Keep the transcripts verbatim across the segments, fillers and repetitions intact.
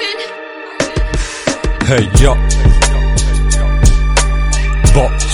Hey yo, boss.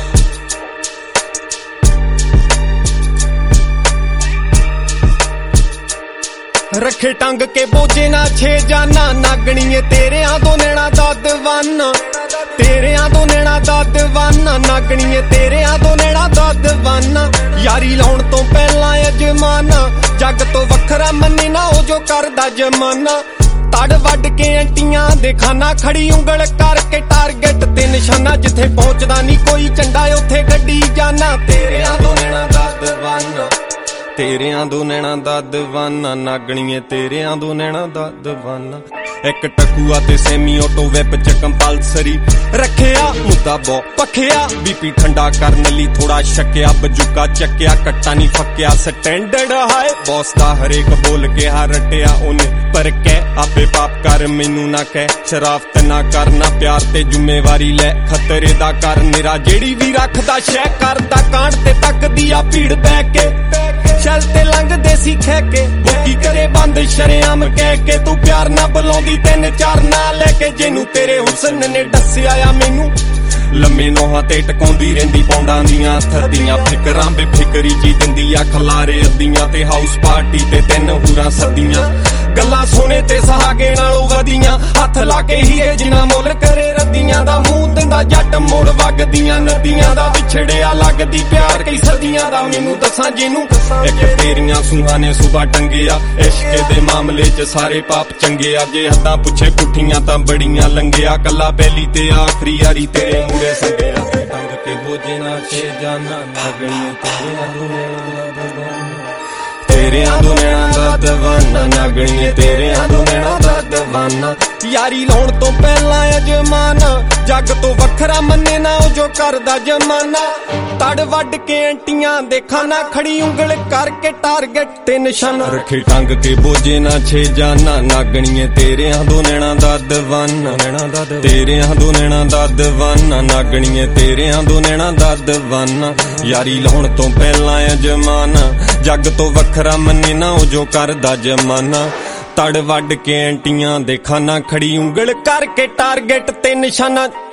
रखे टंग के बोझे ना छे जाना नागणीए तेरे दो नैना दा दीवाना तेरे दो नैना दा दीवाना नागणीए तेरे दो नैना दा दीवाना यारी लाउण तो पहला अजमाना जग तो वखरा मन्ने ना ओ जो करदा जमाना तड़ वड के एंटियां दे खाना खड़ी उंगल करके टारगेट ते निशाना जिथे पहुंचदा नहीं कोई झंडा उथे गड्डी जाना तेरे दो नैना दा दीवाना तेरियां दो नैना दा दीवाना नागणीए तेरियां दो नैना दा दीवाना एक टकुआ ते सेमी ऑटो वेब च कंपलसरी रखिया मुद्दा बो पखिया बीपी ठंडा करने ली थोड़ा शक्या बजुका चक्या कट्टा नहीं फक्या स्टैंडर्ड हाय बॉस दा हरेक बोल के हा रटिया ओने पर कह आपे पाप कर मैनू ना कह शराफत ना करना प्यार ते जिम्मेवारी ले खतरे दा कर निरा जेड़ी भी रखदा शै करदा कांड ते तकदी आ भीड़ बह के चलते लंघदे सी खे के बुकी करे बंद शरेआम कह के तू प्यार ना बुलाउंदी तीन चार ना लेके जिन्नू तेरे हुसन ने दस्सिया आ मैनू लम्मे नोहां ते टकाउंदी रहिंदी पौंडां दियां थदियां फिकरां बेफिकरी जी दिंदी आ खलारे अद्दियां ते हाउस पार्टी ते तिन हूरां सदियां गल्लां सोने ते सहागे नालों वधियां हथ ला के ही जिन्ना मुल करे रद्दियां दा मूंह दिंदा जट मोड़ वगदियां नदियां दा विछड़िया लगदी प्यार कई सदियां दा मैनू दसां जिन्नू एक तेरियां सूहां ने सुबह टंगिया इश्क दे मामले च सारे पाप चंगे आ जे हद्दां पुछे पुठियां तां बड़ियां लंघिया कल्ला पहली ते आखरी यारी तेरे मूरे संगेया टंग के बोझे ना छे जाना नागणीए तेरे दो नैना दा दीवाना तेरे दो नैना दा दीवाना नागणीए तेरे दो नैना दा दीवाना यारी लाउण तो पहला अजमाना जग तो वखरा मन्ने ना ओ जो करदा जमाना तड़ वड के एंटियां दे खाना खड़ी उंगल करके टारगेट ते निशाना रखे टंग के बोझे ना छे जाना नागणीए तेरे दो नैना दा दीवाना तेरे दो नैना दा दीवाना नागणीए तेरे दो नैना दा दीवाना यारी लाउण तो पहला अजमाना जग तो वखरा मन्ने ना ओ जो करदा जमाना तड़ वड के एंटियां दे खाना खड़ी उंगल करके टारगेट ते निशाना